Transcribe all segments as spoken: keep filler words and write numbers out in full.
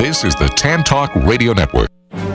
This is the Tan Talk Radio Network.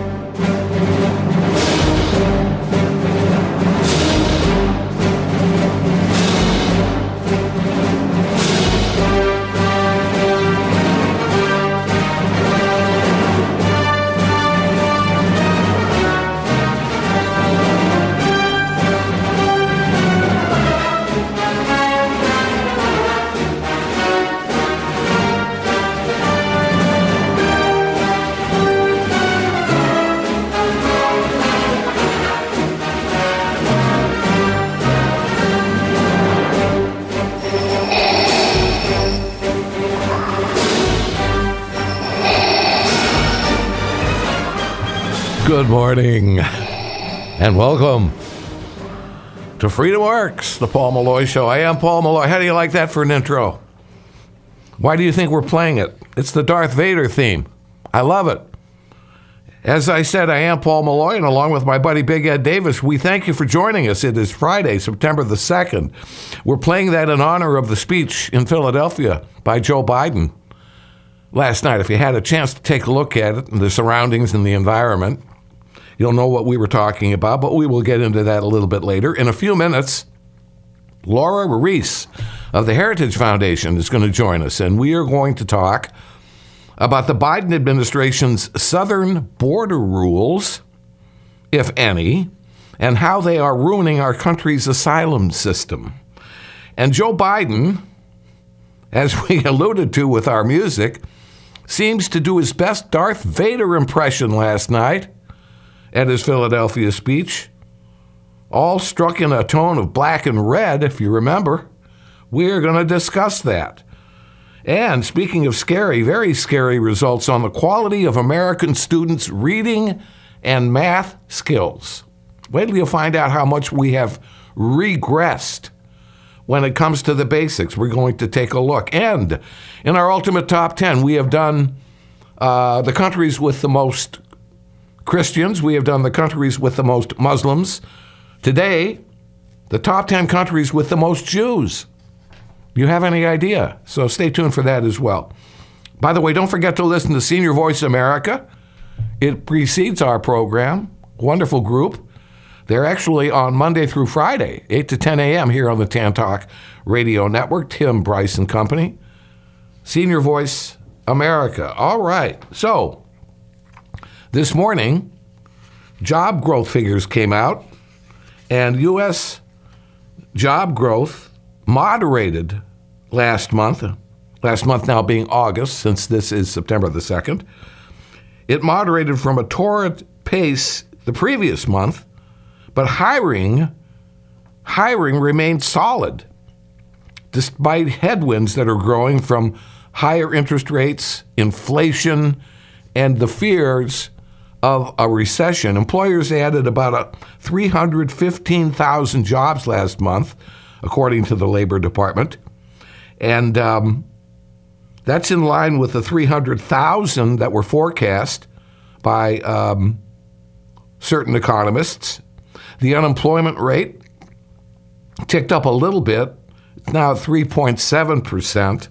Good morning, and welcome to Freedom Works, the Paul Malloy Show. I am Paul Malloy. How do you like that for an intro? Why do you think we're playing it? It's the Darth Vader theme. I love it. As I said, I am Paul Malloy, and along with my buddy Big Ed Davis, we thank you for joining us. It is Friday, September the second. We're playing that in honor of the speech in Philadelphia by Joe Biden last night. If you had a chance to take a look at it and the surroundings and the environment, you'll know what we were talking about, but we will get into that a little bit later. In a few minutes, Laura Reese of the Heritage Foundation is going to join us, and we are going to talk about the Biden administration's southern border rules, if any, and how they are ruining our country's asylum system. And Joe Biden, as we alluded to with our music, seems to do his best Darth Vader impression last night at his Philadelphia speech, all struck in a tone of black and red, if you remember. We're going to discuss that. And speaking of scary, very scary results on the quality of American students' reading and math skills. Wait till you find out how much we have regressed when it comes to the basics. We're going to take a look. And in our Ultimate Top ten, we have done uh, the countries with the most Christians. We have done the countries with the most Muslims. Today, the top ten countries with the most Jews. You have any idea? So stay tuned for that as well. By the way, don't forget to listen to Senior Voice America. It precedes our program. Wonderful group. They're actually on Monday through Friday, eight to ten a.m. here on the Tan Talk Radio Network. Tim Bryce and Company. Senior Voice America. All right. So this morning, job growth figures came out, and U S job growth moderated last month, last month now being August, since this is September the second. It moderated from a torrid pace the previous month, but hiring, hiring remained solid, despite headwinds that are growing from higher interest rates, inflation, and the fears of a recession. Employers added about a three hundred fifteen thousand jobs last month, according to the Labor Department. And um, that's in line with the three hundred thousand that were forecast by um, certain economists. The unemployment rate ticked up a little bit. It's now at three point seven percent.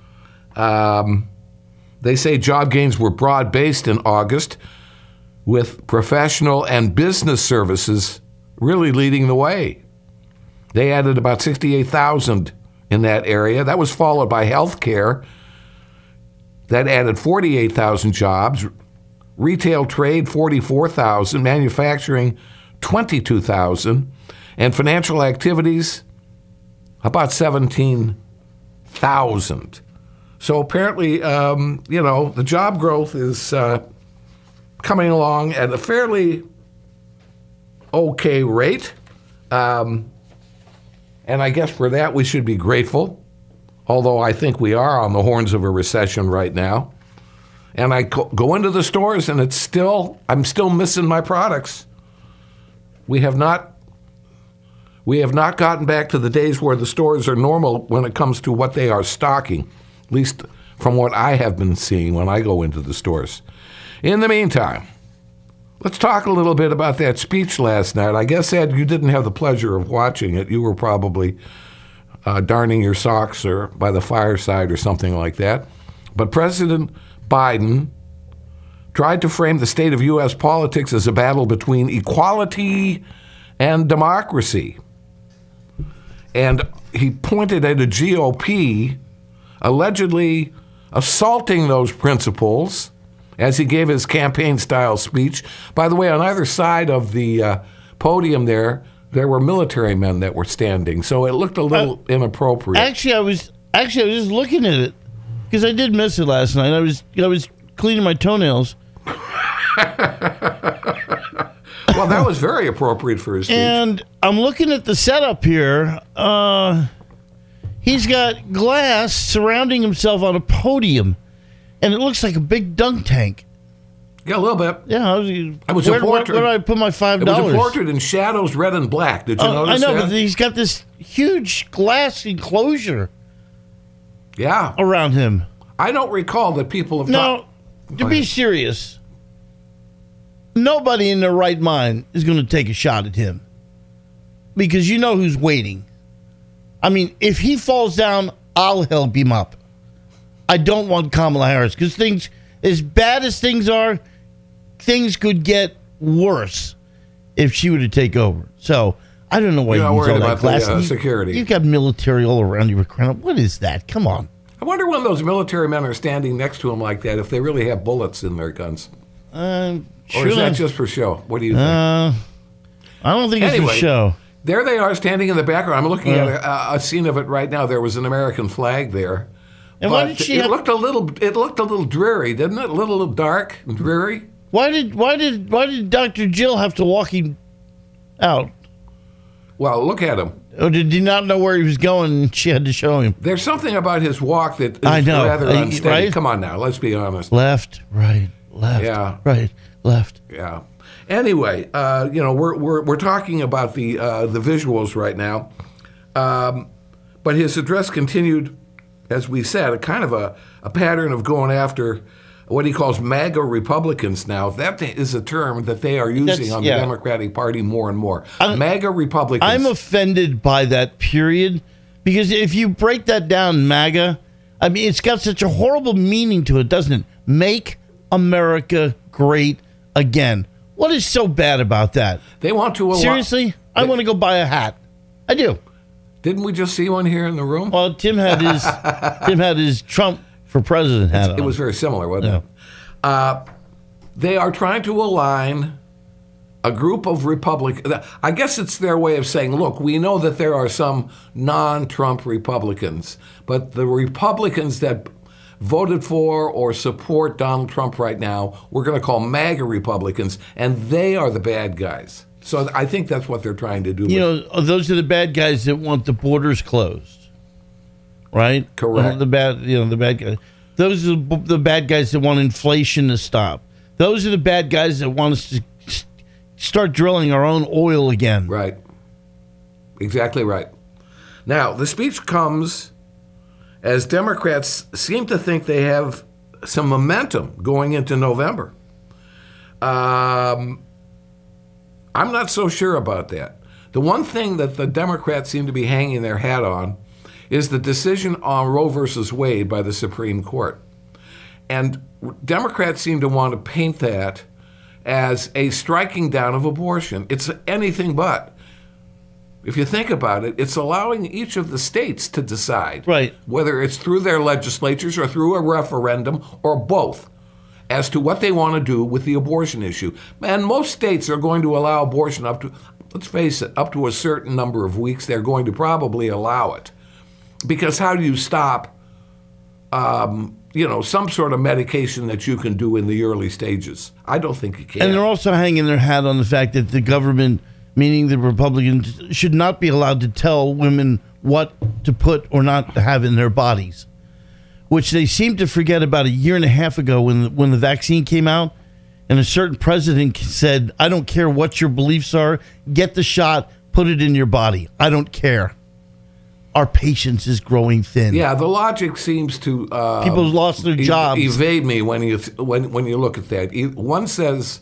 Um, they say job gains were broad-based in August, with professional and business services really leading the way. They added about sixty-eight thousand in that area. That was followed by healthcare. That added forty-eight thousand jobs. Retail trade, forty-four thousand. Manufacturing, twenty-two thousand. And financial activities, about seventeen thousand. So apparently, um, you know, the job growth is Uh, coming along at a fairly okay rate. Um, and I guess for that we should be grateful, although I think we are on the horns of a recession right now. And I go into the stores and it's still, I'm still missing my products. We have not, we have not gotten back to the days where the stores are normal when it comes to what they are stocking, at least from what I have been seeing when I go into the stores. In the meantime, let's talk a little bit about that speech last night. I guess, Ed, you didn't have the pleasure of watching it. You were probably uh, darning your socks or by the fireside or something like that. But President Biden tried to frame the state of U S politics as a battle between equality and democracy. And he pointed at a G O P allegedly assaulting those principles as he gave his campaign-style speech. By the way, on either side of the uh, podium there, there were military men that were standing, so it looked a little uh, inappropriate. Actually, I was actually I was just looking at it because I did miss it last night. I was I was cleaning my toenails. Well, that was very appropriate for his speech. And I'm looking at the setup here. Uh, he's got glass surrounding himself on a podium, and it looks like a big dunk tank. Yeah, a little bit. Yeah, I was. It was where, a portrait. Where, where did I put my five It dollars? was a portrait in shadows, red and black. Did you uh, notice I know, that? but he's got this huge glass enclosure Yeah. around him. I don't recall that people have Now, talked. to be serious, nobody in their right mind is going to take a shot at him because you know who's waiting. I mean, if he falls down, I'll help him up. I don't want Kamala Harris because things, as bad as things are, things could get worse if she were to take over. So I don't know why You're not you use worried all that about glass. the, uh, You- security. You've got military all around you. What is that? Come on. I wonder when those military men are standing next to him like that, if they really have bullets in their guns. Uh, Or is that sure. just for show? What do you think? Uh, I don't think it's Anyway, a show. There they are standing in the background. I'm looking Yeah. at a, a scene of it right now. There was an American flag there. And why But did she it have- looked a little it looked a little dreary, didn't it? A little dark and dreary. Why did why did why did Doctor Jill have to walk him out? Well, look at him. Or did he not know where he was going and she had to show him? There's something about his walk that is I know. rather Uh, unsteady. right? Come on now, let's be honest. Left, right, left, Yeah. right, left. Yeah. Anyway, uh, you know, we're we're we're talking about the uh, the visuals right now, um, but his address continued, as we said, a kind of a, a pattern of going after what he calls MAGA Republicans. Now, that is a term that they are using That's- on yeah. the Democratic Party more and more. I'm- MAGA Republicans. I'm offended by that period because if you break that down, MAGA, I mean, it's got such a horrible meaning to it, doesn't it? Make America great again. What is so bad about that? they want to allow. Seriously, I want to go buy a hat. I do. Didn't we just see one here in the room? Well, Tim had his Tim had his Trump for president hat on. It was very similar, wasn't Yeah. it? Uh, they are trying to align a group of Republicans. I guess it's their way of saying, look, we know that there are some non-Trump Republicans, but the Republicans that voted for or support Donald Trump right now, we're going to call MAGA Republicans, and they are the bad guys. So I think that's what they're trying to do. You with- know, those are the bad guys that want the borders closed, right? Correct. Well, the bad, you know, the bad guys. Those are the, the bad guys that want inflation to stop. Those are the bad guys that want us to s- start drilling our own oil again. Right. Exactly right. Now, the speech comes as Democrats seem to think they have some momentum going into November. Um, I'm not so sure about that. The one thing that the Democrats seem to be hanging their hat on is the decision on Roe versus Wade by the Supreme Court. And Democrats seem to want to paint that as a striking down of abortion. It's anything but. If you think about it, it's allowing each of the states to decide, Right. whether it's through their legislatures or through a referendum or both, as to what they want to do with the abortion issue. And most states are going to allow abortion up to, let's face it, up to a certain number of weeks. They're going to probably allow it. Because how do you stop, um, you know, some sort of medication that you can do in the early stages? I don't think you can. And they're also hanging their hat on the fact that the government, meaning the Republicans, should not be allowed to tell women what to put or not to have in their bodies, which they seem to forget about a year and a half ago when the, when the vaccine came out and a certain president said, I don't care what your beliefs are, get the shot, put it in your body. I don't care. Our patience is growing thin. Yeah, the logic seems to uh, People lost their ev- jobs. evade me when you th- when when you look at that. E- One says,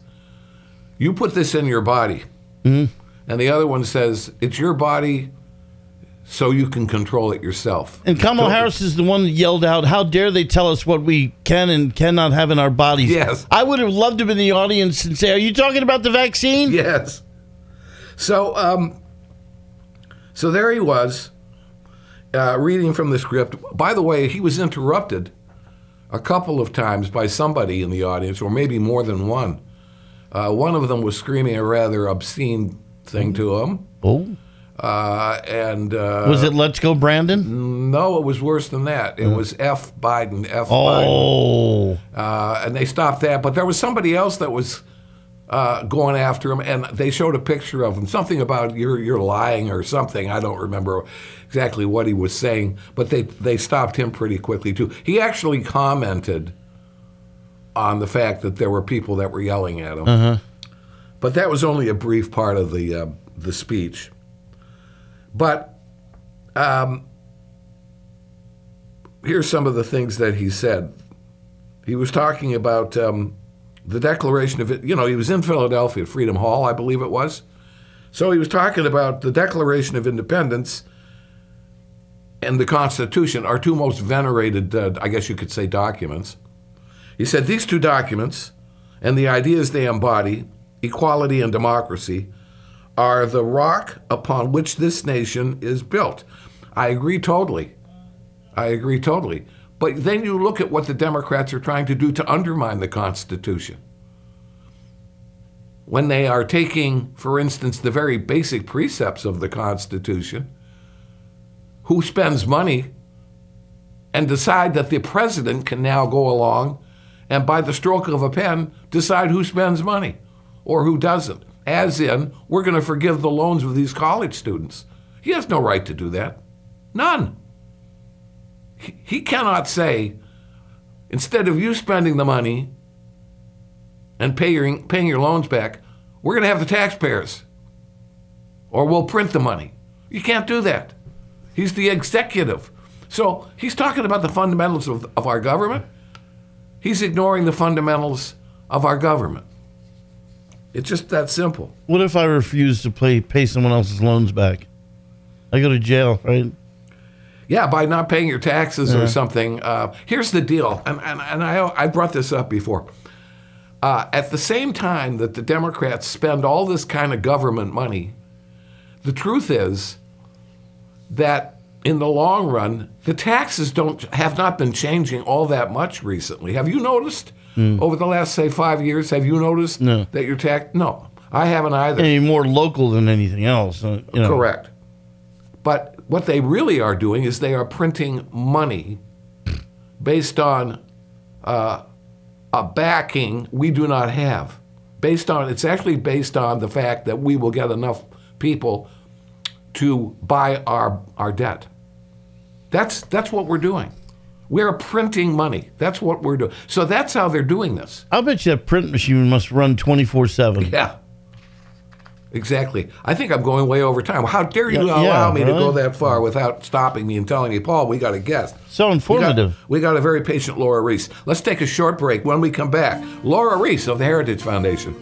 "You put this in your body," Mm-hmm. and the other one says, "It's your body. so you can control it yourself. And Kamala Harris is the one that yelled out, how dare they tell us what we can and cannot have in our bodies. Yes. I would have loved to be in the audience and say, are you talking about the vaccine? Yes. So, um, so there he was, uh, reading from the script. By the way, he was interrupted a couple of times by somebody in the audience, or maybe more than one. Uh, one of them was screaming a rather obscene thing to him. Oh. Uh, and uh, was it Let's Go Brandon? No, it was worse than that. It was F Biden, F Oh. Biden. Uh, and they stopped that. But there was somebody else that was uh, going after him, and they showed a picture of him. Something about you're you're lying or something. I don't remember exactly what he was saying, but they, they stopped him pretty quickly, too. He actually commented on the fact that there were people that were yelling at him. Uh-huh. But that was only a brief part of the uh, the speech. But um, here's some of the things that he said. He was talking about um, the Declaration of it. You know, he was in Philadelphia at Freedom Hall, I believe it was. So he was talking about the Declaration of Independence and the Constitution, our two most venerated, uh, I guess you could say, documents. He said these two documents and the ideas they embody, equality and democracy, are the rock upon which this nation is built. I agree totally. I agree totally. But then you look at what the Democrats are trying to do to undermine the Constitution. When they are taking, for instance, the very basic precepts of the Constitution, who spends money, and decide that the president can now go along and by the stroke of a pen decide who spends money or who doesn't. As in, we're going to forgive the loans of these college students. He has no right to do that. None. He, he cannot say, instead of you spending the money and pay your, paying your loans back, we're going to have the taxpayers, or we'll print the money. You can't do that. He's the executive. So he's talking about the fundamentals of, of our government. He's ignoring the fundamentals of our government. It's just that simple. What if I refuse to pay, pay someone else's loans back? I go to jail, right? Yeah, by not paying your taxes Yeah. or something. Uh, here's the deal, and, and, and I, I brought this up before. Uh, at the same time that the Democrats spend all this kind of government money, the truth is that in the long run, the taxes don't have not been changing all that much recently. Have you noticed mm. over the last, say, five years, have you noticed no. that your tax... No, I haven't either. Any more local than anything else. Uh, you know. Correct. But what they really are doing is they are printing money based on uh, a backing we do not have. Based on It's actually based on the fact that we will get enough people to buy our, our debt. That's that's what we're doing. We're printing money. That's what we're doing. So that's how they're doing this. I'll bet you that print machine must run twenty-four seven. Yeah. Exactly. I think I'm going way over time. How dare you Yeah, allow yeah, me to right? go that far without stopping me and telling me, Paul, we got a guest. So informative. We got, we got a very patient Laura Reese. Let's take a short break. When we come back, Laura Reese of the Heritage Foundation.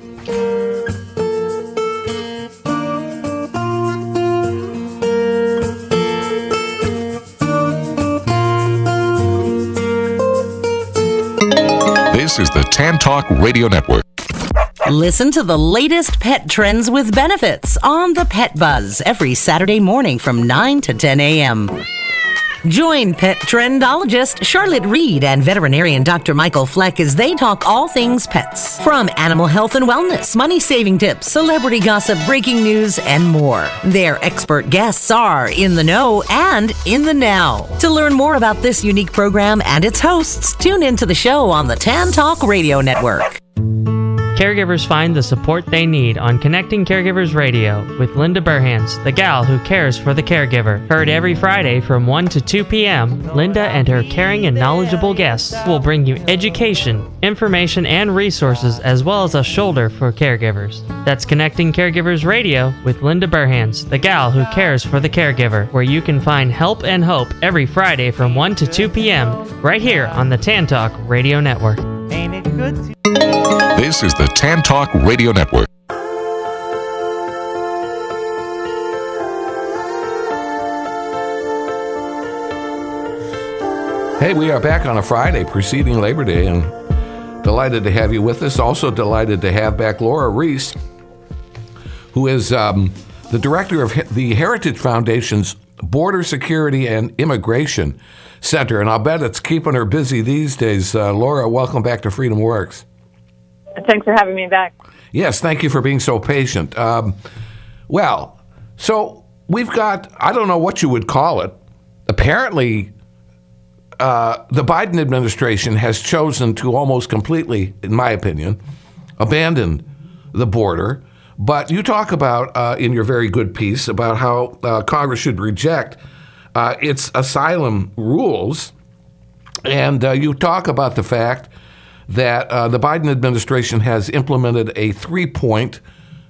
This is the Tan Talk Radio Network. Listen to the latest pet trends with benefits on the Pet Buzz every Saturday morning from nine to ten a.m. Join pet trendologist Charlotte Reed and veterinarian Doctor Michael Fleck as they talk all things pets. From animal health and wellness, money-saving tips, celebrity gossip, breaking news, and more. Their expert guests are in the know and in the now. To learn more about this unique program and its hosts, tune into the show on the Tan Talk Radio Network. Caregivers find the support they need on Connecting Caregivers Radio with Linda Burhans, the gal who cares for the caregiver. Heard every Friday from one to two p.m., Linda and her caring and knowledgeable guests will bring you education, information, and resources as well as a shoulder for caregivers. That's Connecting Caregivers Radio with Linda Burhans, the gal who cares for the caregiver, where you can find help and hope every Friday from one to two p.m. right here on the Tan Talk Radio Network. Ain't it good to This is the Tan Talk Radio Network. Hey, we are back on a Friday preceding Labor Day, and delighted to have you with us. Also delighted to have back Laura Reese, who is um, the director of the Heritage Foundation's Border Security and Immigration Center, and I'll bet it's keeping her busy these days. Uh, Laura, welcome back to Freedom Works. Thanks for having me back. Yes, thank you for being so patient. Um, well, so we've got, I don't know what you would call it. Apparently, uh, the Biden administration has chosen to almost completely, in my opinion, abandon the border. But you talk about, uh, in your very good piece, about how uh, Congress should reject uh, its asylum rules. And uh, you talk about the fact that uh, the Biden administration has implemented a three-point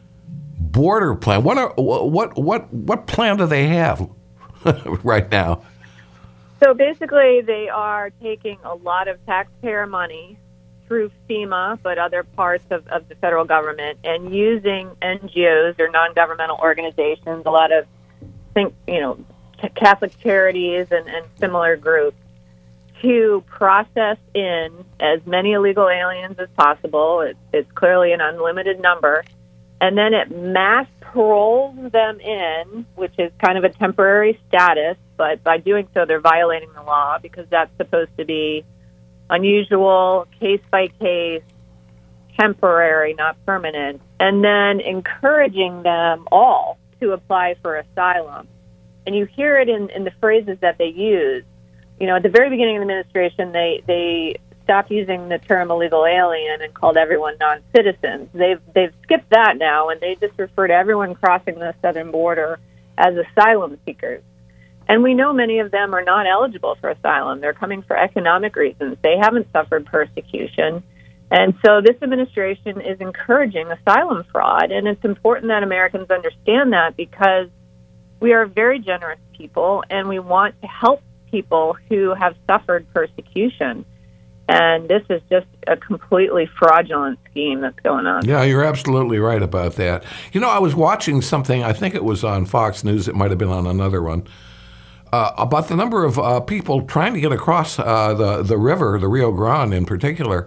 border plan. What are, what what what plan do they have right now? So basically, they are taking a lot of taxpayer money through FEMA, but other parts of, of the federal government, and using N G Os or non-governmental organizations, a lot of think you know Catholic charities and, and similar groups, to process in as many illegal aliens as possible. It, it's clearly an unlimited number. And then it mass paroles them in, which is kind of a temporary status, but by doing so, they're violating the law because that's supposed to be unusual, case-by-case, temporary, not permanent, and then encouraging them all to apply for asylum. And you hear it in, in the phrases that they use. You know, at the very beginning of the administration, they, they stopped using the term illegal alien and called everyone non-citizens. They've they've skipped that now, and they just refer to everyone crossing the southern border as asylum seekers. And we know many of them are not eligible for asylum. They're coming for economic reasons. They haven't suffered persecution. And so this administration is encouraging asylum fraud, and it's important that Americans understand that because we are very generous people, and we want to help people who have suffered persecution. And this is just a completely fraudulent scheme that's going on. Yeah, you're absolutely right about that. You know, I was watching something, I think it was on Fox News, it might have been on another one, uh, about the number of uh, people trying to get across uh, the, the river, the Rio Grande in particular,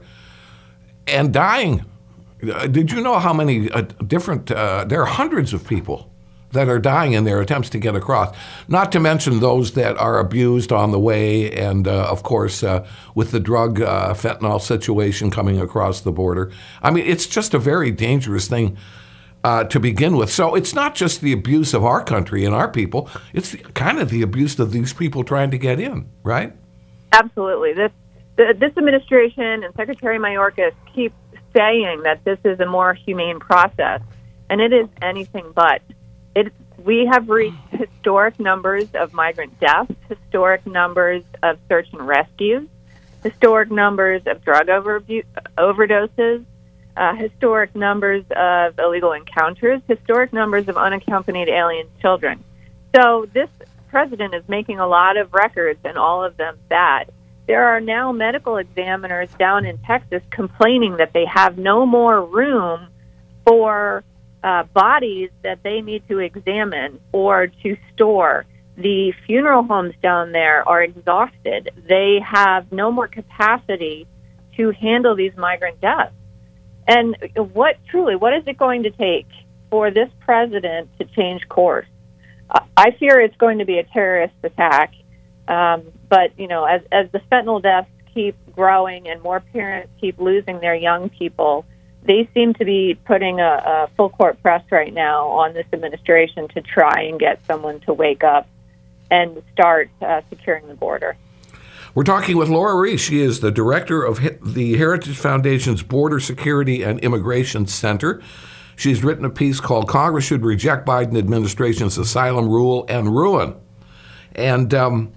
and dying. Did you know how many uh, different, uh, there are hundreds of people that are dying in their attempts to get across, not to mention those that are abused on the way, and uh, of course, uh, with the drug uh, fentanyl situation coming across the border. I mean, it's just a very dangerous thing uh, to begin with. So it's not just the abuse of our country and our people, it's the, kind of the abuse of these people trying to get in, right? Absolutely. This, the, this administration and Secretary Mayorkas keep saying that this is a more humane process, and it is anything but. It, we have reached historic numbers of migrant deaths, historic numbers of search and rescues, historic numbers of drug over, overdoses, uh, historic numbers of illegal encounters, historic numbers of unaccompanied alien children. So this president is making a lot of records, and all of them bad. There are now medical examiners down in Texas complaining that they have no more room for Uh, bodies that they need to examine or to store. The funeral homes down there are exhausted. They have no more capacity to handle these migrant deaths. And what truly, what is it going to take for this president to change course? Uh, I fear it's going to be a terrorist attack. Um, but, you know, as, as the fentanyl deaths keep growing and more parents keep losing their young people, they seem to be putting a, a full court press right now on this administration to try and get someone to wake up and start uh, securing the border. We're talking with Laura Reese. She is the director of the Heritage Foundation's Border Security and Immigration Center. She's written a piece called Congress Should Reject Biden Administration's Asylum Rule and Ruin. And um,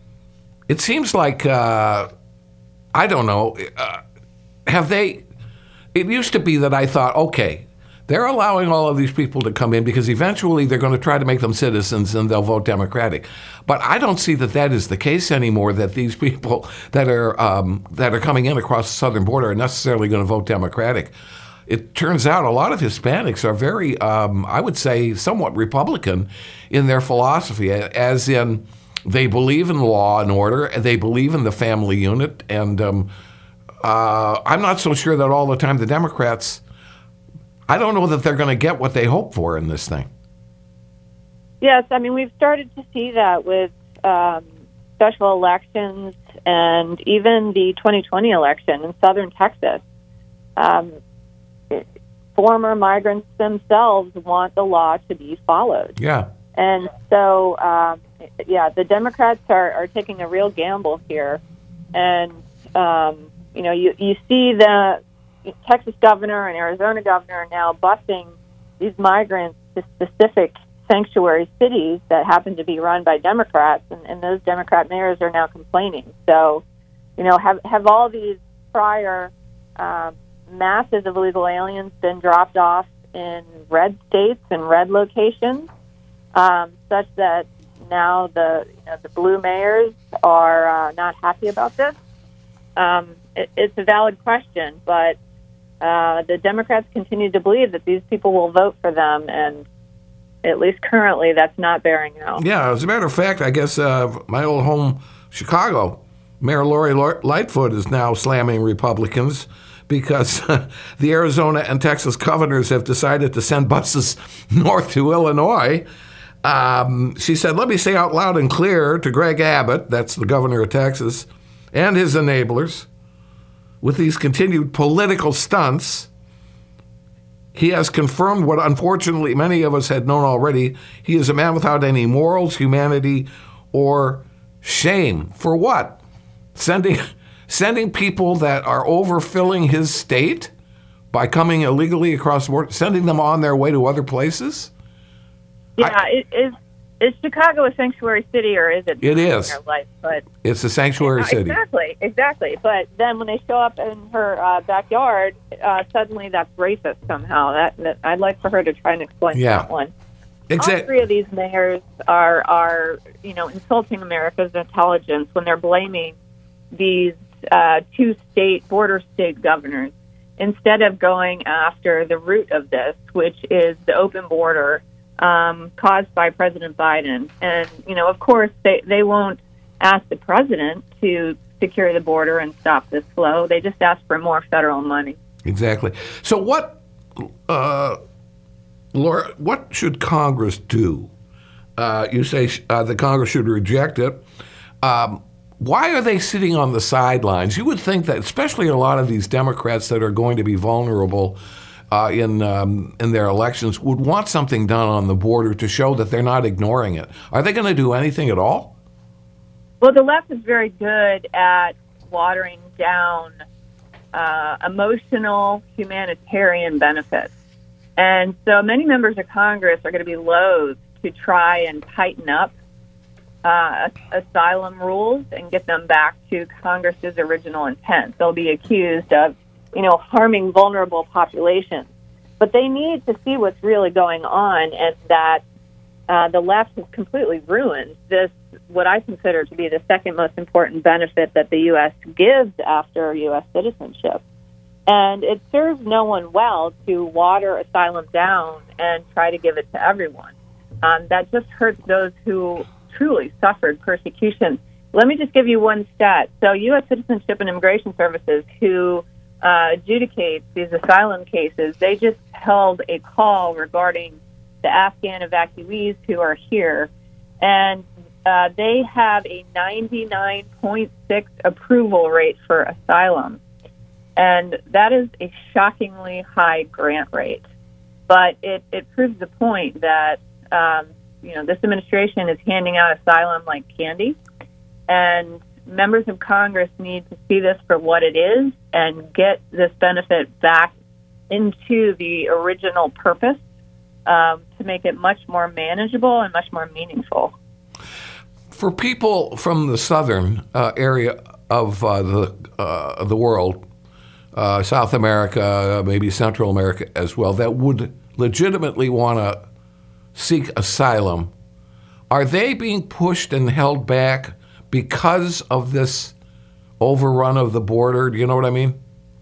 it seems like, uh, I don't know, uh, have they... It used to be that I thought, okay, they're allowing all of these people to come in because eventually they're going to try to make them citizens and they'll vote Democratic. But I don't see that that is the case anymore, that these people that are um, that are coming in across the southern border are necessarily going to vote Democratic. It turns out a lot of Hispanics are very, um, I would say, somewhat Republican in their philosophy, as in They believe in law and order. And they believe in the family unit. And um, uh, I'm not so sure that all the time the Democrats, I don't know that they're going to get what they hope for in this thing. Yes, I mean, we've started to see that with um, special elections and even the twenty twenty election in southern Texas. Um, former migrants themselves want the law to be followed. Yeah. And so, um, yeah, the Democrats are, are taking a real gamble here. And, um, you know, you, you see the Texas governor and Arizona governor now busing these migrants to specific sanctuary cities that happen to be run by Democrats, and, and those Democrat mayors are now complaining. So, you know, have have all these prior um, masses of illegal aliens been dropped off in red states and red locations, um, such that now the you know, the blue mayors are uh, not happy about this? Um, it, it's a valid question, but uh, the Democrats continue to believe that these people will vote for them, and at least currently, that's not bearing out. Yeah, as a matter of fact, I guess uh, my old home, Chicago, Mayor Lori Lightfoot is now slamming Republicans because the Arizona and Texas governors have decided to send buses north to Illinois. Um, she said, let me say out loud and clear to Greg Abbott, that's the governor of Texas, and his enablers, with these continued political stunts, he has confirmed what, unfortunately, many of us had known already. He is a man without any morals, humanity, or shame. For what? Sending sending people that are overfilling his state by coming illegally across the border, sending them on their way to other places? Yeah, I, it is. Is Chicago a sanctuary city, or is it? It is. Their life? But it's a sanctuary uh, city. Exactly, exactly. But then when they show up in her uh, backyard, uh, suddenly that's racist somehow. That, that I'd like for her to try and explain Yeah. that one. Exactly. All three of these mayors are are you know insulting America's intelligence when they're blaming these uh, two state border state governors instead of going after the root of this, which is the open border. Um, caused by President Biden. And, you know, of course, they, they won't ask the president to secure the border and stop this flow. They just ask for more federal money. Exactly. So what, uh, Laura, what should Congress do? Uh, you say uh, the Congress should reject it. Um, why are they sitting on the sidelines? You would think that, especially a lot of these Democrats that are going to be vulnerable Uh, in um, in their elections, would want something done on the border to show that they're not ignoring it. Are they going to do anything at all? Well, the left is very good at watering down uh, emotional humanitarian benefits. And so many members of Congress are going to be loath to try and tighten up uh, asylum rules and get them back to Congress's original intent. They'll be accused of you know, harming vulnerable populations. But they need to see what's really going on, and that uh, the left has completely ruined this, what I consider to be the second most important benefit that the U S gives after U S citizenship. And it serves no one well to water asylum down and try to give it to everyone. Um, that just hurts those who truly suffered persecution. Let me just give you one stat. So U S Citizenship and Immigration Services, who Uh, adjudicates these asylum cases, they just held a call regarding the Afghan evacuees who are here, and uh, they have a ninety-nine point six approval rate for asylum, and that is a shockingly high grant rate. But it, it proves the point that um, you know this administration is handing out asylum like candy, and members of Congress need to see this for what it is and get this benefit back into the original purpose um, to make it much more manageable and much more meaningful. For people from the southern uh, area of uh, the uh, the world, uh, South America, maybe Central America as well, that would legitimately want to seek asylum, are they being pushed and held back because of this overrun of the border? Do you know what I mean?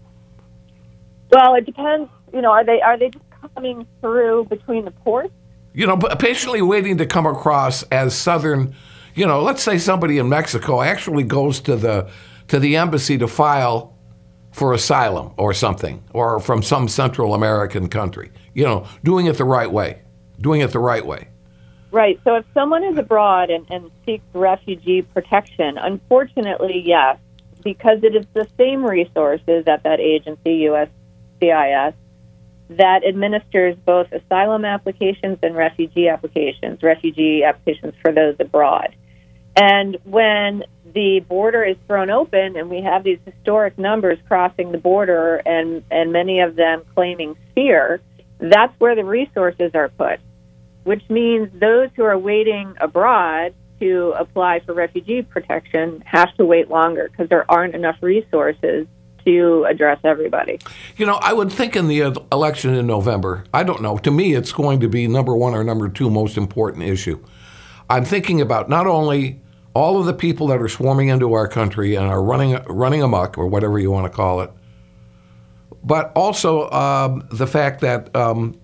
Well, it depends. You know, are they are they just coming through between the ports? You know, but patiently waiting to come across as southern You know, let's say somebody in Mexico actually goes to the to the embassy to file for asylum or something, or from some Central American country. You know, doing it the right way, doing it the right way. Right. So if someone is abroad and, and seeks refugee protection, unfortunately, yes, because it is the same resources at that agency, U S C I S, that administers both asylum applications and refugee applications, refugee applications for those abroad. And when the border is thrown open and we have these historic numbers crossing the border and, and many of them claiming fear, that's where the resources are put, which means those who are waiting abroad to apply for refugee protection have to wait longer because there aren't enough resources to address everybody. You know, I would think in the election in November, I don't know, to me it's going to be number one or number two most important issue. I'm thinking about not only all of the people that are swarming into our country and are running running amok, or whatever you want to call it, but also um, the fact that um,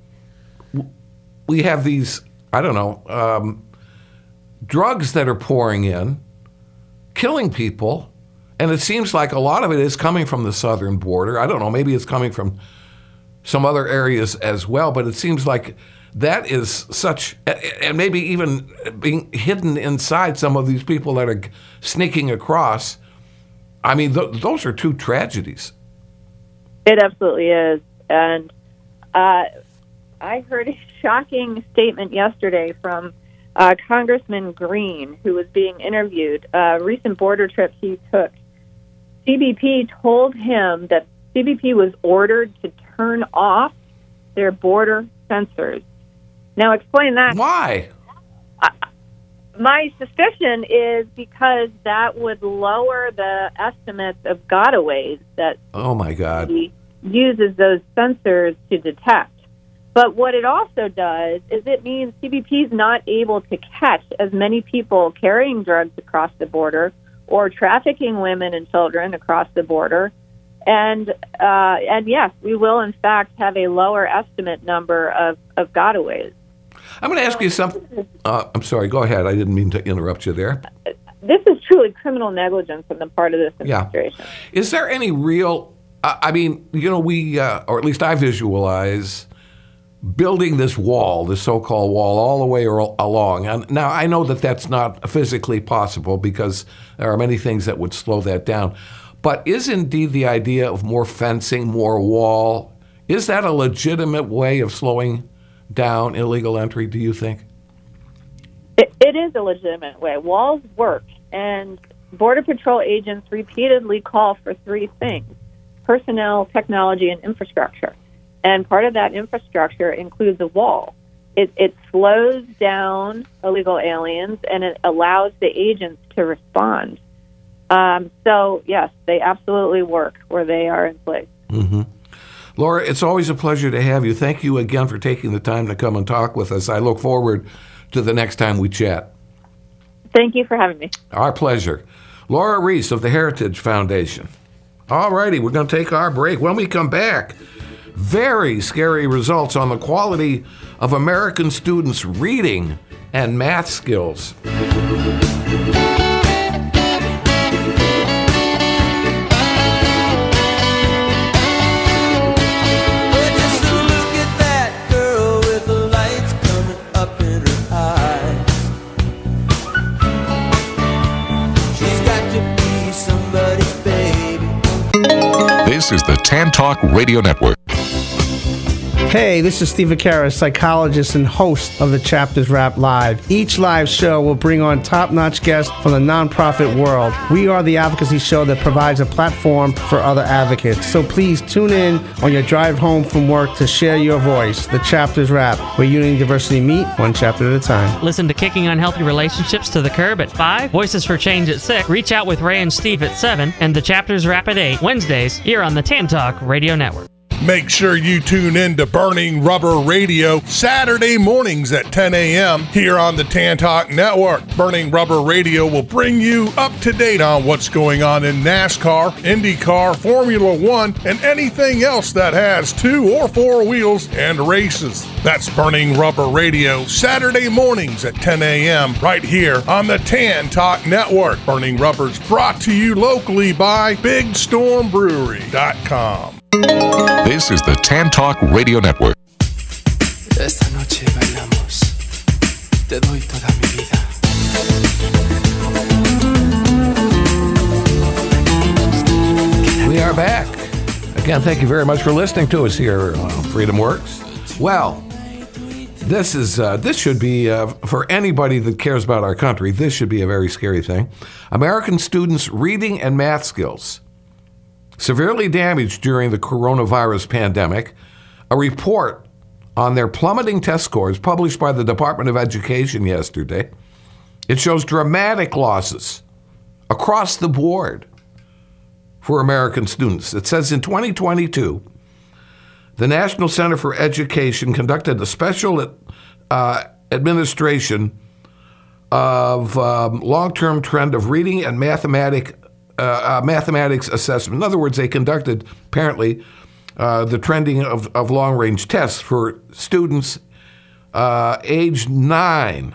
we have these, I don't know, um, drugs that are pouring in, killing people, and it seems like a lot of it is coming from the southern border. I don't know, maybe it's coming from some other areas as well, but it seems like that is such, and maybe even being hidden inside some of these people that are sneaking across. I mean, th- those are two tragedies. It absolutely is. And uh, I heard a shocking statement yesterday from uh, Congressman Green, who was being interviewed. A recent border trip he took, C B P told him that C B P was ordered to turn off their border sensors. Now, explain that. Why? Uh, my suspicion is because that would lower the estimates of gotaways that oh my God. he uses those sensors to detect. But what it also does is it means C B P is not able to catch as many people carrying drugs across the border or trafficking women and children across the border. And, uh, and yes, we will, in fact, have a lower estimate number of, of gotaways. I'm going to ask you something. Uh, I'm sorry, go ahead. I didn't mean to interrupt you there. This is truly criminal negligence on the part of this administration. Yeah. Is there any real, uh, I mean, you know, we, uh, or at least I visualize building this wall, this so-called wall, all the way or, along. And now, I know that that's not physically possible because there are many things that would slow that down. But is indeed the idea of more fencing, more wall, is that a legitimate way of slowing down illegal entry, do you think? It, it is a legitimate way. Walls work, and Border Patrol agents repeatedly call for three things: personnel, technology, and infrastructure. And part of that infrastructure includes a wall. It, it slows down illegal aliens, and it allows the agents to respond. Um, so, yes, they absolutely work where they are in place. Mm-hmm. Laura, it's always a pleasure to have you. Thank you again for taking the time to come and talk with us. I look forward to the next time we chat. Thank you for having me. Our pleasure. Laura Reese of the Heritage Foundation. All righty, we're going to take our break. When we come back, very scary results on the quality of American students' reading and math skills. This is the Tan Talk Radio Network. Hey, this is Steve Vaccaro, psychologist and host of the Chapters Wrap Live. Each live show will bring on top-notch guests from the nonprofit world. We are the advocacy show that provides a platform for other advocates. So please tune in on your drive home from work to share your voice. The Chapters Wrap, where unity and diversity meet one chapter at a time. Listen to Kicking Unhealthy Relationships to the Curb at five, Voices for Change at six, Reach Out with Ray and Steve at seven, and the Chapters Wrap at eight, Wednesdays, here on the Tan Talk Radio Network. Make sure you tune in to Burning Rubber Radio Saturday mornings at ten a.m. here on the Tan Talk Network. Burning Rubber Radio will bring you up to date on what's going on in NASCAR, IndyCar, Formula One, and anything else that has two or four wheels and races. That's Burning Rubber Radio Saturday mornings at ten a.m. right here on the Tan Talk Network. Burning Rubber's brought to you locally by Big Storm Brewery dot com. This is the Tan Talk Radio Network. Esta noche bailamos. Te doy toda mi vida. We are back. Again, thank you very much for listening to us here on Freedom Works. Well, this is uh, this should be, uh, for anybody that cares about our country, this should be a very scary thing. American students' reading and math skills severely damaged during the coronavirus pandemic. A report on their plummeting test scores published by the Department of Education yesterday. It shows dramatic losses across the board for American students. It says in twenty twenty-two, the National Center for Education conducted a special uh, administration of um, long-term trend of reading and mathematic, uh, uh, mathematics assessment. In other words, they conducted, apparently, uh, the trending of, of long-range tests for students uh, aged nine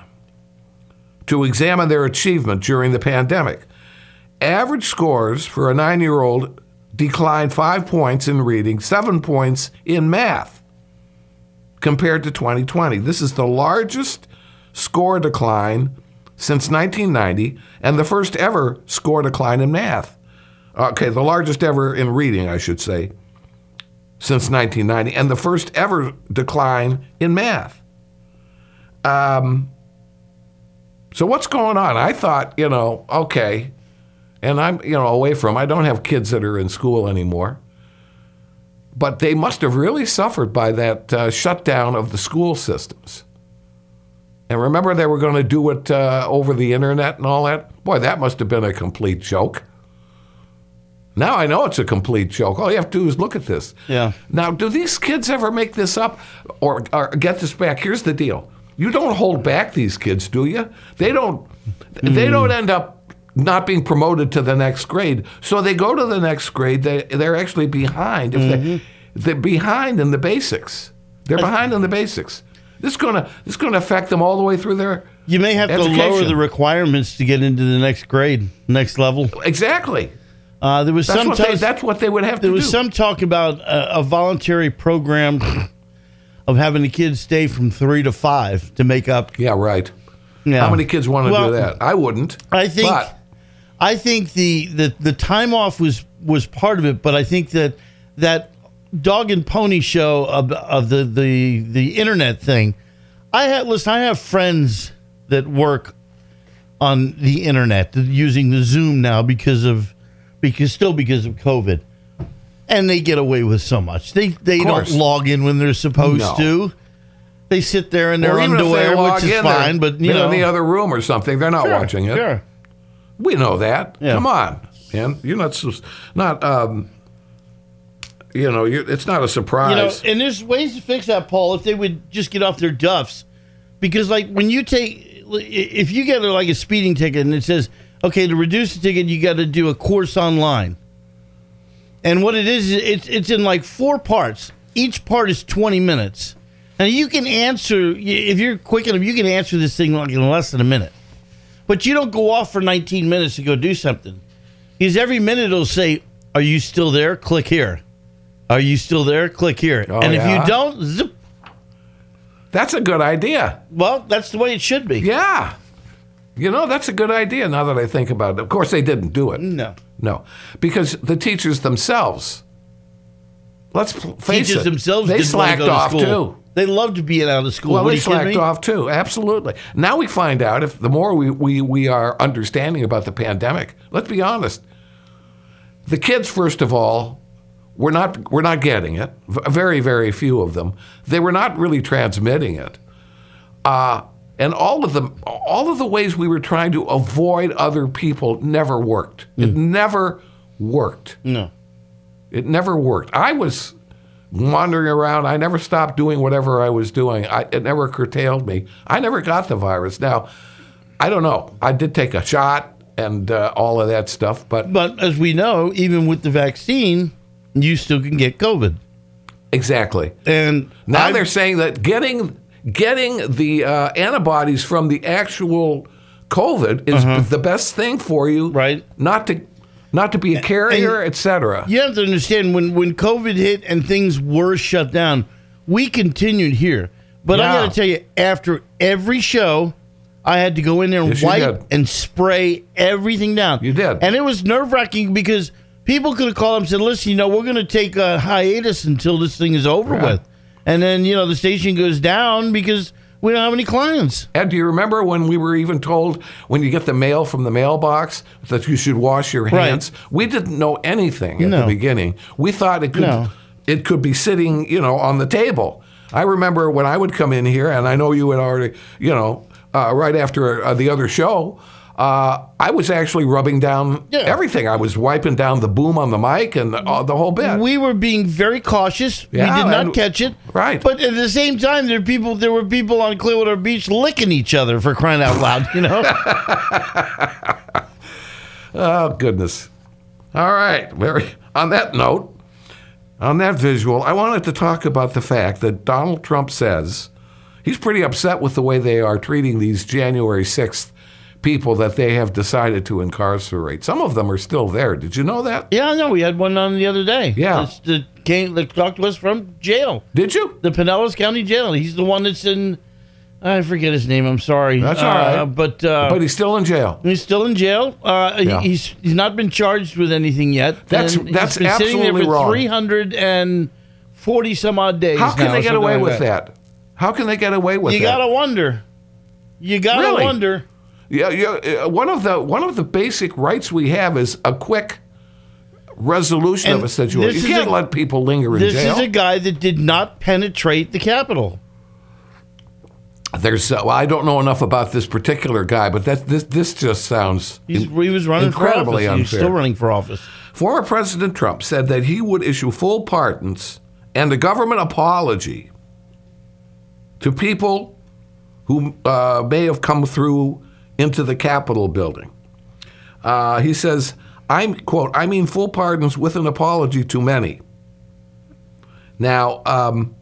to examine their achievement during the pandemic. Average scores for a nine-year-old declined five points in reading, seven points in math compared to twenty twenty. This is the largest score decline since nineteen ninety and the first ever score decline in math. Okay, the largest ever in reading, I should say, since nineteen ninety, and the first ever decline in math. Um, so what's going on? I thought, you know, okay, and I'm, you know, away from, I don't have kids that are in school anymore, but they must have really suffered by that uh, shutdown of the school systems. And remember, they were going to do it uh, over the internet and all that? Boy, that must have been a complete joke. Now I know it's a complete joke. All you have to do is look at this. Yeah. Now, do these kids ever make this up or, or get this back? Here's the deal. You don't hold back these kids, do you? They don't. Mm. They don't end up not being promoted to the next grade. So they go to the next grade. They, they're actually behind. If mm-hmm. they, they're behind in the basics. They're behind in the basics. This is gonna this is gonna affect them all the way through their You may have education. to lower the requirements to get into the next grade, next level. Exactly. Uh, there was that's some what t- they, that's what they would have there to do. There was some talk about a, a voluntary program of having the kids stay from three to five to make up. Yeah, right. Yeah. How many kids want to well, do that? I wouldn't. I think. But. I think the, the, the time off was, was part of it, but I think that that dog and pony show of, of the, the the internet thing. I have listen. I have friends that work on the internet using the Zoom now because of because still because of COVID, and they get away with so much. They they don't log in when they're supposed no. to. They sit there in their or even underwear, if they log which is in, fine. But you know, in the other room or something, they're not sure, watching it. Sure. We know that. Yeah. Come on, man. You're not not. Um, you know, you're, it's not a surprise. You know, and there's ways to fix that, Paul. If they would just get off their duffs, because like when you take, if you get like a speeding ticket and it says, okay, to reduce the ticket, you got to do a course online. And what it is, it's it's in like four parts. Each part is twenty minutes, and you can answer if you're quick enough. You can answer this thing like in less than a minute. But you don't go off for nineteen minutes to go do something. Because every minute it'll say, are you still there? Click here. Are you still there? Click here. Oh, and yeah? if you don't, zip. That's a good idea. Well, that's the way it should be. Yeah. You know, that's a good idea now that I think about it. Of course, they didn't do it. No. No. Because the teachers themselves, let's face Teachers it, themselves they didn't slacked want to go to off school. too. They love to be out of school. Well, what they are you kidding slacked me? off too. Absolutely. Now we find out if the more we, we, we are understanding about the pandemic, let's be honest. The kids, first of all, were not were not getting it. Very, very few of them. They were not really transmitting it. Uh, and all of them, all of the ways we were trying to avoid other people never worked. Mm. It never worked. No. It never worked. I was wandering around. I never stopped doing whatever I was doing. I, it never curtailed me. I never got the virus. Now, I don't know. I did take a shot and uh, all of that stuff, but But as we know, even with the vaccine, you still can get COVID. exactly. And Now I've- they're saying that getting getting the uh, antibodies from the actual COVID is the best thing for you, Uh-huh. Right. Not to not to be a carrier, And- et cetera. You have to understand when, when COVID hit and things were shut down, we continued here. But I Yeah. got to tell you, after every show, I had to go in there and Yes, you wipe did. and spray everything down. You did. And it was nerve wracking because people could have called and said, listen, you know, we're going to take a hiatus until this thing is over Right. with. And then, you know, the station goes down because we don't have any clients. Ed, do you remember when we were even told when you get the mail from the mailbox that you should wash your Right. hands? We didn't know anything at No. the beginning. We thought it could No. it could be sitting, you know, on the table. I remember when I would come in here, and I know you had already, you know, uh, right after uh, the other show, uh, I was actually rubbing down Yeah. everything. I was wiping down the boom on the mic and the, uh, the whole bit. We were being very cautious. Yeah, we did not and- catch it. right. But at the same time, there were people. There were people on Clearwater Beach licking each other for crying out loud. You know. Oh, goodness. All right. Very. On that note, on that visual, I wanted to talk about the fact that Donald Trump says he's pretty upset with the way they are treating these January sixth people that they have decided to incarcerate. Some of them are still there. Did you know that? Yeah, I know. We had one on the other day. Yeah. That's the came that talked to us from jail, Did you? the Pinellas County Jail. He's the one that's in. I forget his name. I'm sorry. That's all Uh, right. But uh, But he's still in jail. he's still in jail. Uh, he- Yeah. He's he's not been charged with anything yet. That's- And that's he's been sitting there absolutely for wrong. three hundred and forty some odd days. How can now, they get something away like with that? How can they get away with You that? gotta wonder. You gotta Really? wonder. Yeah, yeah. uh, One of the one of the basic rights we have is a quick resolution And of a situation. this You is can't a- let people linger in This jail. is a guy that did not penetrate the Capitol. There's, uh, well, I don't know enough about this particular guy, but that this this just sounds He's, in- he was running for incredibly office. He's unfair. still running for office. Former President Trump said that he would issue full pardons and a government apology to people who uh, may have come through into the Capitol building. Uh, he says, "I'm quote, I mean full pardons with an apology to many." Now, um,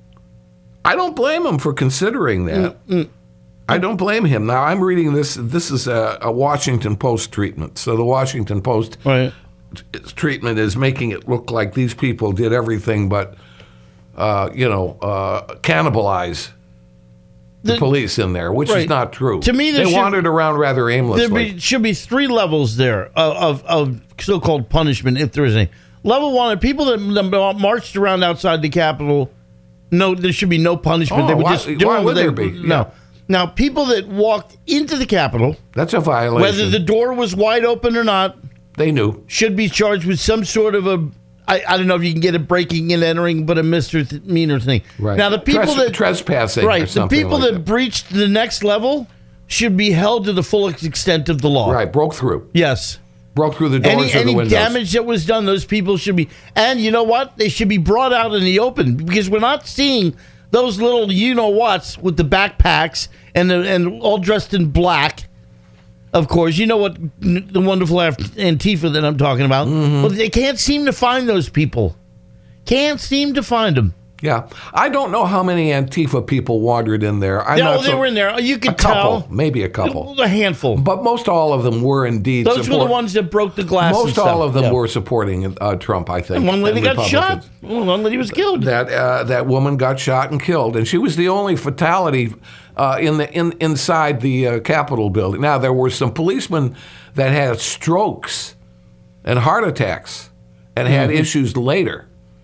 I don't blame him for considering that. I don't blame him. Now, I'm reading this. This is a, a Washington Post treatment. So the Washington Post Right. treatment is making it look like these people did everything but, uh, you know, uh, cannibalize the, The- police in there, which Right. is not true. To me, there they should- wandered around rather There aimlessly. be, should be three levels there of, of, of so-called punishment, if there is any. Level one are people that, that marched around outside the Capitol. No, there should be no punishment. Oh, they were why- just doing why what would they- there be? No. Yeah. Now, people that walked into the Capitol, That's a violation. whether the door was wide open or not, they knew. should be charged with some sort of a. I, I don't know if you can get a breaking and entering, but a misdemeanor thing. Right. Now, the people Tres- that trespassing or right, the something people like that, that. breached the next level should be held to the full extent of the law. Right, broke through. Yes. Broke through the doors Any or the any windows. damage that was done, those people should be. And you know what? They should be brought out in the open because we're not seeing those little you know whats with the backpacks and the, and all dressed in black. Of course, you know what the wonderful Antifa that I'm talking about. Mm-hmm. Well, they can't seem to find those people. Can't seem to find them. Yeah. I don't know how many Antifa people wandered in there. I'm No, not they so- were in there. You a could couple, tell. maybe a couple. A handful. But most all of them were indeed Those were support- the ones that broke the glass. and Most stuff. all of them Yeah. were supporting uh, Trump, I think. And one lady and got shot. Republicans. Well, one lady was killed. That uh, that woman got shot and killed, and she was the only fatality uh, in the in inside the uh, Capitol building. Now there were some policemen that had strokes and heart attacks and had Mm-hmm. issues later,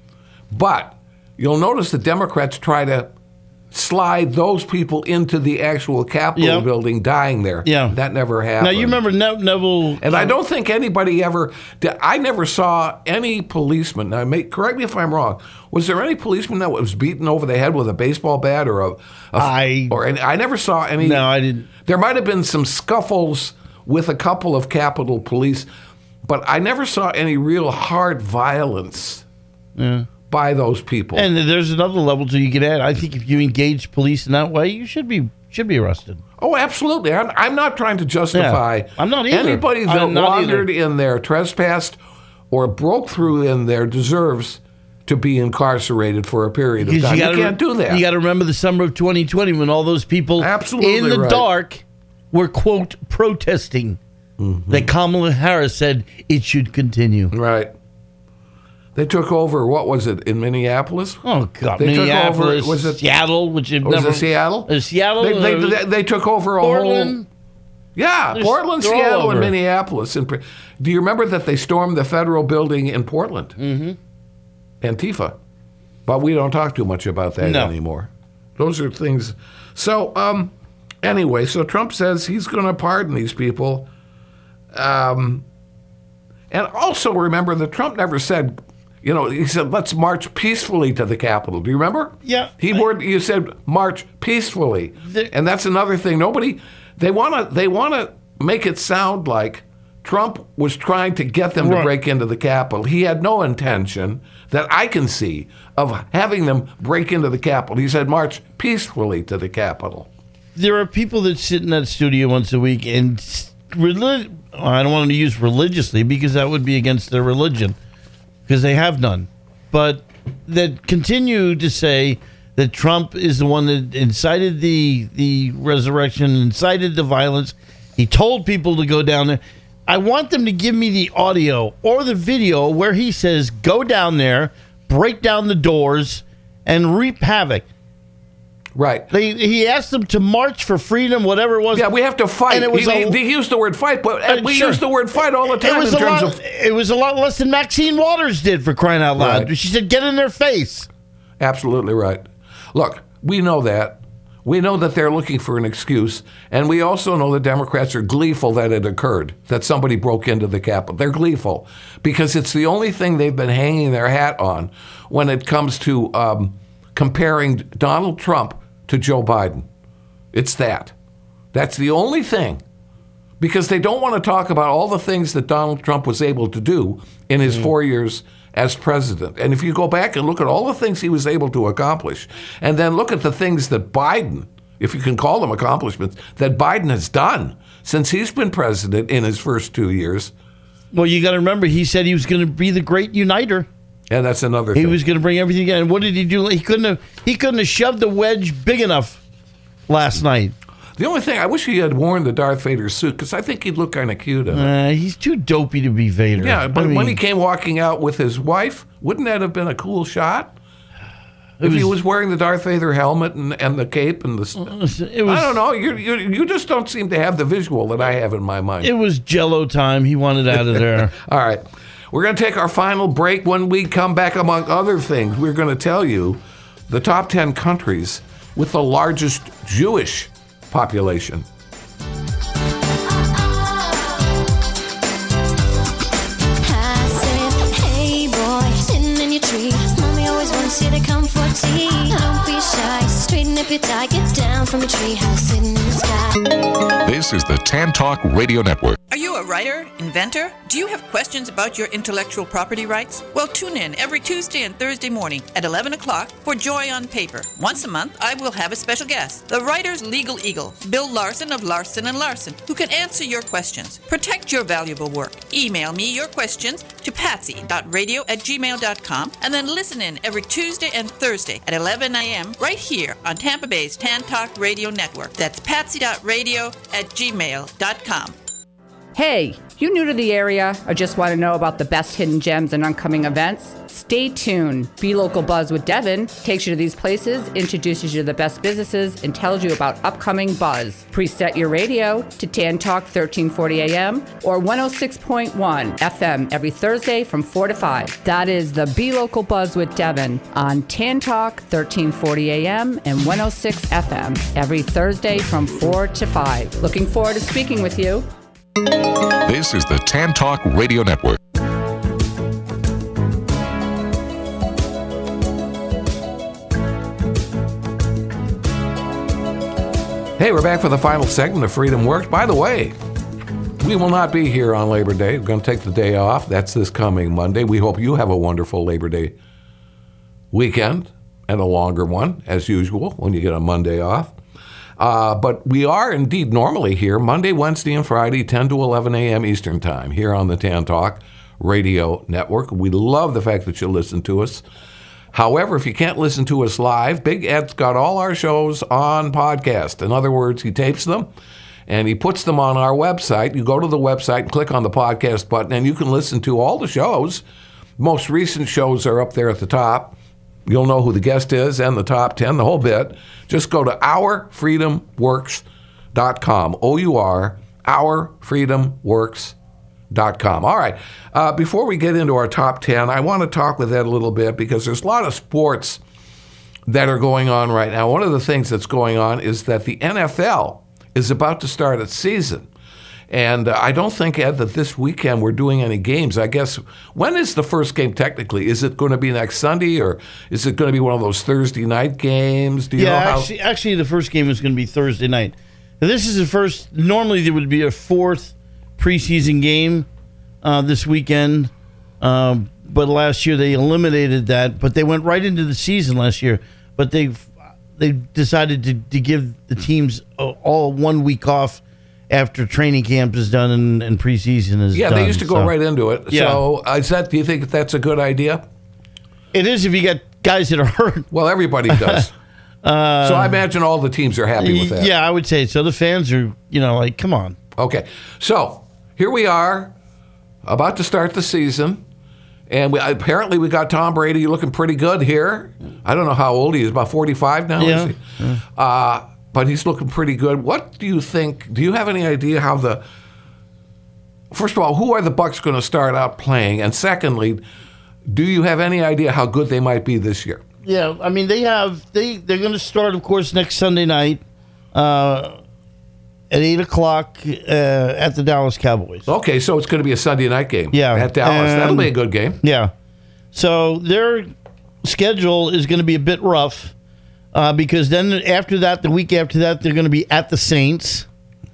but you'll notice the Democrats try to slide those people into the actual Capitol Yeah. building dying there. Yeah. That never happened. Now, you remember ne- Neville. And I don't think anybody ever. did- I never saw any policeman. Now, may, correct me if I'm wrong. Was there any policeman that was beaten over the head with a baseball bat or a? a I- or any, I never saw any. No, I didn't. There might have been some scuffles with a couple of Capitol Police, but I never saw any real hard violence. Yeah. by those people. And there's another level to you can add. I think if you engage police in that way, you should be should be arrested. Oh, absolutely. I'm, I'm not trying to justify Yeah, I'm not either. anybody that I'm not wandered either. in there, trespassed, or broke through in there deserves to be incarcerated for a period of Because time. You, gotta can't re- do that. You got to remember the summer of twenty twenty when all those people Absolutely in the right. dark were, quote, protesting Mm-hmm. that Kamala Harris said it should continue. Right. They took over, what was it, in Minneapolis? Oh, God. They took Minneapolis, over, was it Seattle, which have was never... it Seattle? Uh, Seattle? They, they, uh, they, they took over a whole... Portland? Yeah, They're- Portland, they're all Seattle, and over. Minneapolis. And pre- do you remember that they stormed the federal building in Portland? Mm-hmm. Antifa. But we don't talk too much about that No. anymore. Those are things. So, um, anyway, so Trump says he's going to pardon these people. Um, and also remember that Trump never said, you know, he said, let's march peacefully to the Capitol. Do you remember? Yeah. He word, you said march peacefully. The- and that's another thing. Nobody, they want to they want to make it sound like Trump was trying to get them to Right. break into the Capitol. He had no intention that I can see of having them break into the Capitol. He said march peacefully to the Capitol. There are people that sit in that studio once a week and s- relig- I don't want them to use religiously because that would be against their religion because they have none. But that continue to say that Trump is the one that incited the the resurrection, incited the violence. He told people to go down there. I want them to give me the audio or the video where he says, go down there, break down the doors, and reap havoc. Right. They, he asked them to march for freedom, whatever it was. Yeah, we have to fight. And it was he, a- he, he used the word fight, but Uh, we sure. use the word fight all the It time was in a terms lot. of... It was a lot less than Maxine Waters did, for crying out loud. Right. She said, "Get in their face." Absolutely right. Look, we know that. We know that they're looking for an excuse, and we also know the Democrats are gleeful that it occurred, that somebody broke into the Capitol. They're gleeful because it's the only thing they've been hanging their hat on when it comes to um, comparing Donald Trump to Joe Biden. It's that. That's the only thing. Because they don't want to talk about all the things that Donald Trump was able to do in his four years as president. And if you go back and look at all the things he was able to accomplish, and then look at the things that Biden, if you can call them accomplishments, that Biden has done since he's been president in his first two years, Well, you got to remember, he said he was going to be the great uniter. and that's another He thing. was going to bring everything together. And what did he do? He couldn't have. He couldn't have shoved the wedge big enough last night. The only thing, I wish he had worn the Darth Vader suit, because I think he'd look kind of cute in it. Uh, he's too dopey to be Vader. Yeah, but I mean, when he came walking out with his wife, wouldn't that have been a cool shot? If he was wearing the Darth Vader helmet and, and the cape and the... it was, I don't know. You, you you just don't seem to have the visual that I have in my mind. It was Jello time. He wanted out of there. All right. We're going to take our final break. When we come back, among other things, we're going to tell you the top ten countries with the largest Jewish population. I said, hey boy, sitting in your tree. Mommy always wants you to come for tea. Don't be shy, straighten up your tie. Get down from your tree house, sitting in the sky. This is the Tan Talk Radio Network. Are you a writer, inventor? Do you have questions about your intellectual property rights? Well, tune in every Tuesday and Thursday morning at eleven o'clock for Joy on Paper. Once a month, I will have a special guest, the writer's legal eagle, Bill Larson of Larson and Larson, who can answer your questions. Protect your valuable work. Email me your questions to patsy dot radio at gmail dot com and then listen in every Tuesday and Thursday at eleven a.m. right here on Tampa Bay's Tan Talk Radio Network. That's patsy dot radio at gmail dot com. Hey, you new to the area or just want to know about the best hidden gems and upcoming events? Stay tuned. Be Local Buzz with Devin takes you to these places, introduces you to the best businesses, and tells you about upcoming buzz. Preset your radio to Tan Talk thirteen forty a.m. or one oh six point one F M every Thursday from four to five. That is the Be Local Buzz with Devin on Tan Talk thirteen forty a.m. and one oh six F M every Thursday from four to five. Looking forward to speaking with you. This is the Tan Talk Radio Network. Hey, we're back for the final segment of Freedom Works. By the way, we will not be here on Labor Day. We're going to take the day off. That's this coming Monday. We hope you have a wonderful Labor Day weekend and a longer one, as usual, when you get a Monday off. Uh, but we are indeed normally here Monday, Wednesday, and Friday, ten to eleven a.m. Eastern Time, here on the Tan Talk Radio Network. We love the fact that you listen to us. However, if you can't listen to us live, Big Ed's got all our shows on podcast. In other words, he tapes them and he puts them on our website. You go to the website and click on the podcast button, and you can listen to all the shows. Most recent shows are up there at the top. You'll know who the guest is and the top ten, the whole bit. Just go to our freedom works dot com, O U R, our freedom works dot com. All right, uh, before we get into our top ten, I want to talk with Ed a little bit because there's a lot of sports that are going on right now. One of the things that's going on is that the N F L is about to start its season. And uh, I don't think, Ed, that this weekend we're doing any games. I guess, when is the first game technically? Is it going to be next Sunday, or is it going to be one of those Thursday night games? Do you yeah, know how? Actually, actually, the first game is going to be Thursday night. Now, this is the first. Normally, there would be a fourth preseason game uh, this weekend, um, but last year they eliminated that. But they went right into the season last year. But they they decided to, to give the teams all one week off after training camp is done and, and preseason is yeah, done. they used to go so, right into it. Yeah. So, uh, is that? Do you think that's a good idea? It is if you got guys that are hurt. Well, everybody does. uh, so I imagine all the teams are happy with that. Yeah, I would say so. The fans are, you know, like, come on. Okay, so here we are, about to start the season, and we, apparently we got Tom Brady looking pretty good here. I don't know how old he is, about forty-five now, Yeah. is he? Yeah. Uh, but he's looking pretty good. What do you think? Do you have any idea how the... First of all, who are the Bucs going to start out playing? And secondly, do you have any idea how good they might be this year? Yeah, I mean, they have... They, they're going to start, of course, next Sunday night uh, at eight o'clock uh, at the Dallas Cowboys. Okay, so it's going to be a Sunday night game Yeah. at Dallas. And- That'll be a good game. Yeah. So their schedule is going to be a bit rough uh, because then after that, the week after that, they're going to be at the Saints.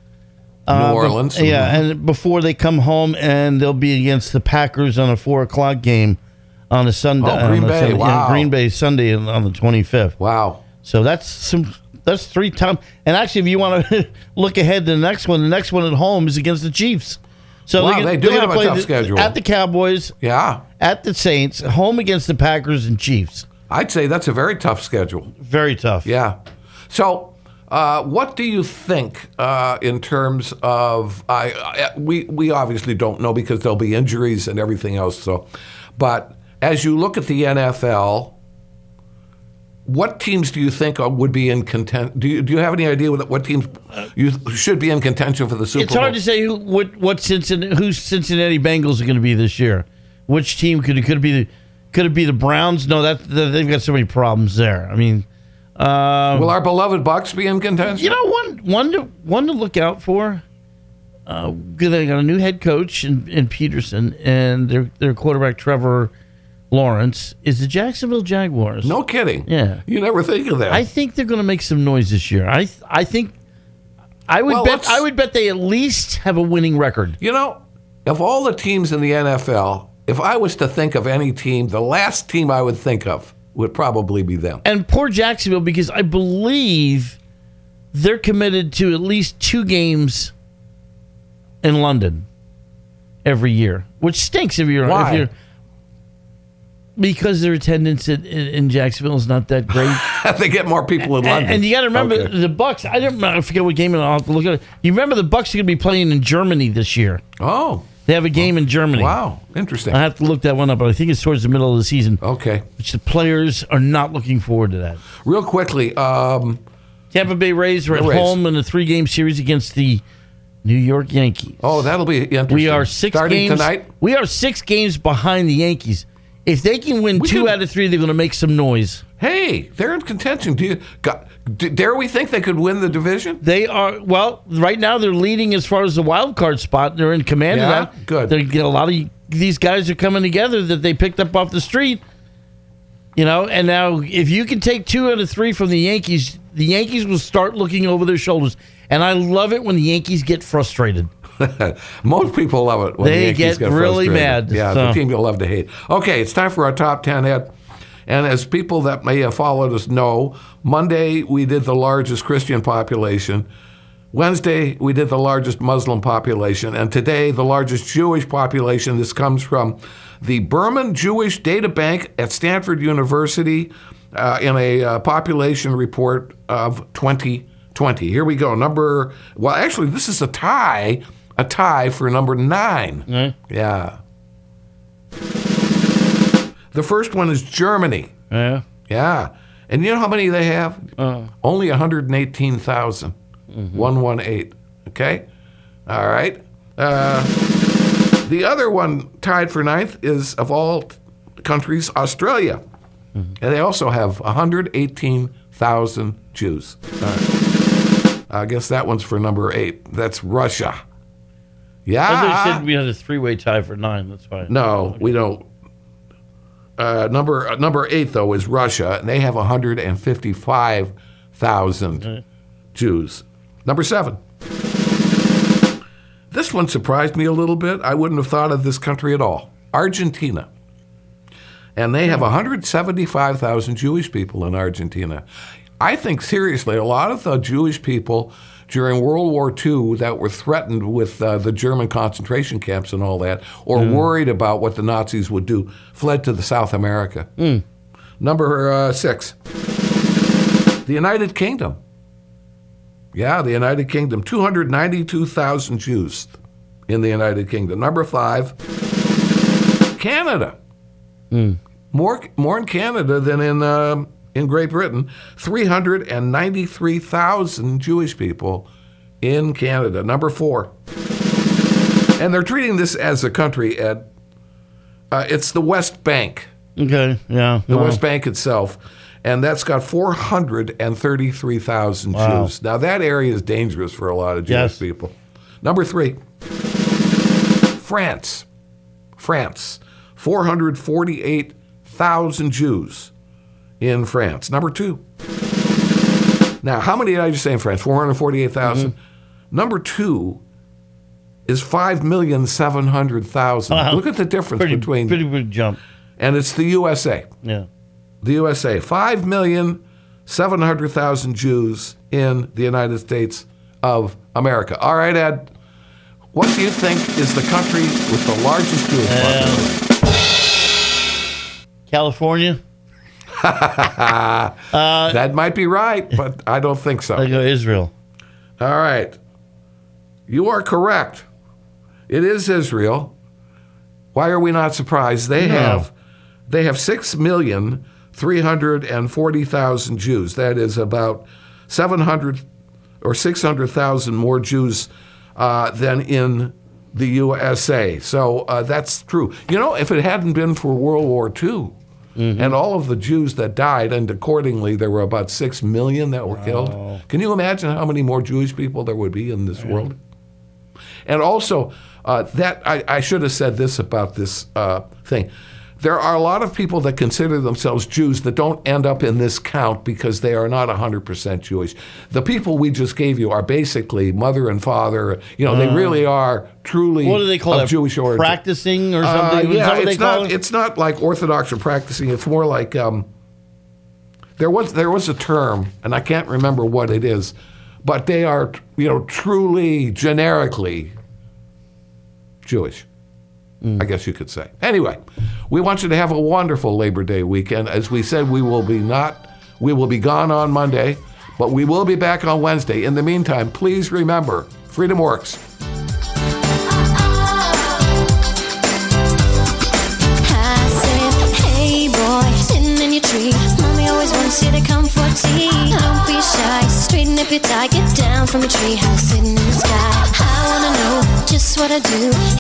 New Uh, Orleans. but- yeah, and before they come home, and they'll be against the Packers on a four o'clock game on a Sunday. Oh, Green on a Bay, Sunday, yeah, wow. Green Bay Sunday on the twenty-fifth. Wow. So that's some. That's three times. And actually, if you want to look ahead to the next one, the next one at home is against the Chiefs. So Wow, they're, they do they're have gonna a play tough the- schedule. At the Cowboys, Yeah. at the Saints, home against the Packers and Chiefs. I'd say that's a very tough schedule. Very tough. Yeah. So, uh, what do you think uh, in terms of? I, I we we obviously don't know because there'll be injuries and everything else. So, but as you look at the N F L, what teams do you think are, would be in contention? Do you do you have any idea what, what teams you should be in contention for the Super It's Bowl? hard to say who, what what Cincinnati, who Cincinnati Bengals are going to be this year. Which team could it could it be? The, could it be the Browns? No, that they've got so many problems there. I mean, uh, Will our beloved Bucs be in contention? you know, one one to one to look out for. Uh, they got a new head coach in, in Peterson, and their their quarterback Trevor Lawrence is the Jacksonville Jaguars. No kidding. Yeah. You never think of that. I think they're going to make some noise this year. I I think I would Well, bet let's- I would bet they at least have a winning record. You know, of all the teams in the N F L, if I was to think of any team, the last team I would think of would probably be them. And poor Jacksonville, because I believe they're committed to at least two games in London every year, which stinks if you're Why? if you're because their attendance in, in, in Jacksonville is not that great. They get more people in And, London. and you got to remember Okay. the Bucks. I don't. I forget what game. I'll have to look at it. You remember the Bucks are going to be playing in Germany this year. Oh, They have a game in Germany. wow, interesting. I have to look that one up, but I think it's towards the middle of the season. Okay, Which the players are not looking forward to that. real quickly, um, Tampa Bay Rays are at The Rays. home in a three-game series against the New York Yankees. oh, that'll be interesting. We are six starting games tonight. We are six games behind the Yankees. If they can win We two could- out of three, they're going to make some noise. Hey, they're in contention. Do you got, d- dare we think they could win the division? They are well right now. They're leading as far as the wild card spot. They're in command Yeah? of that. Good. They get a lot of these guys are coming together that they picked up off the street. You know, and now if you can take two out of three from the Yankees, the Yankees will start looking over their shoulders. And I love it when the Yankees get frustrated. Most people love it when They the Yankees get really frustrated. mad, Yeah, so. the team you'll love to hate. Okay, it's time for our top ten, Ed. And as people that may have followed us know, Monday we did the largest Christian population. Wednesday we did the largest Muslim population. And today the largest Jewish population. This comes from the Berman Jewish Data Bank at Stanford University uh, in a uh, population report of twenty twenty. Here we go. Number, well, actually, this is a tie, a tie for number nine. Mm-hmm. Yeah. The first one is Germany. Yeah. Yeah. And you know how many they have? Uh. Only one hundred eighteen thousand. Mm-hmm. one hundred eighteen. Okay? All right. Uh, the other one tied for ninth is, of all countries, Australia. Mm-hmm. And they also have one hundred eighteen thousand Jews. All right. I guess that one's for number eight. That's Russia. Yeah. I thought you said we had a three-way tie for nine. That's fine. No, okay. we don't. Uh, number uh, number eight, though, is Russia, and they have one hundred fifty-five thousand Okay. Jews. Number seven. This one surprised me a little bit. I wouldn't have thought of this country at all. Argentina. And they have one hundred seventy-five thousand Jewish people in Argentina. I think, seriously, a lot of the Jewish people during World War Two that were threatened with uh, the German concentration camps and all that, or Mm. worried about what the Nazis would do, fled to the South America. Mm. Number uh, six. The United Kingdom. Yeah, the United Kingdom. two hundred ninety-two thousand Jews in the United Kingdom. Number five. Canada. Mm. More more in Canada than in uh, in Great Britain. three hundred ninety-three thousand Jewish people in Canada. Number four. And they're treating this as a country, Ed. Uh, it's the West Bank. Okay, yeah. The well. West Bank itself. And that's got four hundred thirty-three thousand Wow. Jews. Now, that area is dangerous for a lot of Jewish Yes. people. Number three. France. France. four hundred forty-eight thousand Jews in France. Number two. Now, how many did I just say in France? four hundred forty-eight thousand. Mm-hmm. Number two is five million seven hundred thousand. Wow. Look at the difference Pretty, between... pretty big jump. And it's the U S A. Yeah. The U S A. five million seven hundred thousand Jews in the United States of America. All right, Ed. What do you think is the country with the largest Jewish population? California? uh, that might be right, but I don't think so. I go Israel. All right. You are correct. It is Israel. Why are we not surprised? They No. have they have six million three hundred forty thousand Jews. That is about seven hundred or six hundred thousand more Jews uh, than in the U S A. So uh, that's true. You know, if it hadn't been for World War Two Mm-hmm. and all of the Jews that died, and accordingly there were about six million that were Wow. killed. Can you imagine how many more Jewish people there would be in this world? And also, uh, that I, I should have said this about this uh, thing. There are a lot of people that consider themselves Jews that don't end up in this count because they are not one hundred percent Jewish. The people we just gave you are basically mother and father. You know, they Uh, really are truly What do they call of that? Jewish origin. Practicing or Uh, something? Is yeah, that what they it's call not. it? It's not like Orthodox or practicing. It's more like um, there was there was a term, and I can't remember what it is, but they are, you know, truly generically Jewish. I guess you could say. Anyway, we want you to have a wonderful Labor Day weekend. As we said, we will be not, we will be gone on Monday, but we will be back on Wednesday. In the meantime, please remember, Freedom Works. I said, hey boy, sitting in your tree. Mommy always wants you to come for tea. Don't be shy, straighten up your tie. Get down from a tree house sitting in the sky. I wanna know just what I do.